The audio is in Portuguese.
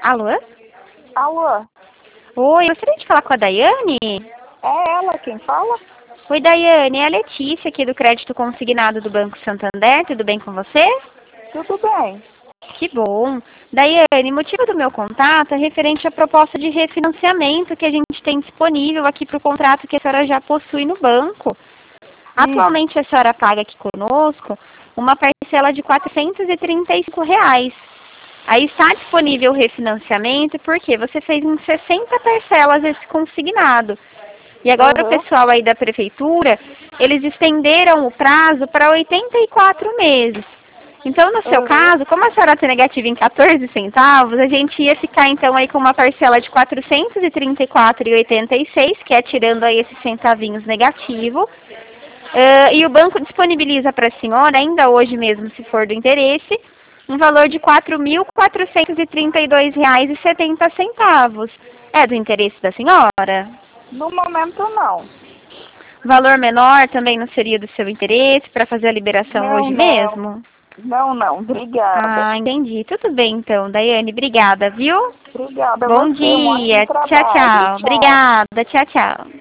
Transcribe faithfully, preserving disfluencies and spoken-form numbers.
Alô? Alô? Oi, gostaria de falar com a Daiane? É ela quem fala? Oi, Daiane, é a Letícia aqui do Crédito Consignado do Banco Santander, tudo bem com você? Tudo bem. Que bom. Daiane, motivo do meu contato é referente à proposta de refinanciamento que a gente tem disponível aqui para o contrato que a senhora já possui no banco. Atualmente a senhora paga aqui conosco uma parcela de quatrocentos e trinta e cinco reais. Aí está disponível o refinanciamento porque você fez em sessenta parcelas esse consignado. E agora Uhum. o pessoal aí da prefeitura, eles estenderam o prazo para oitenta e quatro meses. Então, no seu Uhum. caso, como a senhora está negativa em quatorze centavos, a gente ia ficar então aí com uma parcela de quatrocentos e trinta e quatro reais e oitenta e seis centavos, que é tirando aí esses centavinhos negativo. Uh, e o banco disponibiliza para a senhora, ainda hoje mesmo, se for do interesse, um valor de quatro mil quatrocentos e trinta e dois reais e setenta centavos. É do interesse da senhora? No momento não. Valor menor também não seria do seu interesse para fazer a liberação Não, hoje não. mesmo? Não, não. Obrigada. Ah, entendi. Tudo bem então, Daiane. Obrigada, viu? Obrigada a Bom você. Um ótimo dia. Tchau, trabalho. tchau. Tchau. Obrigada. Tchau, tchau.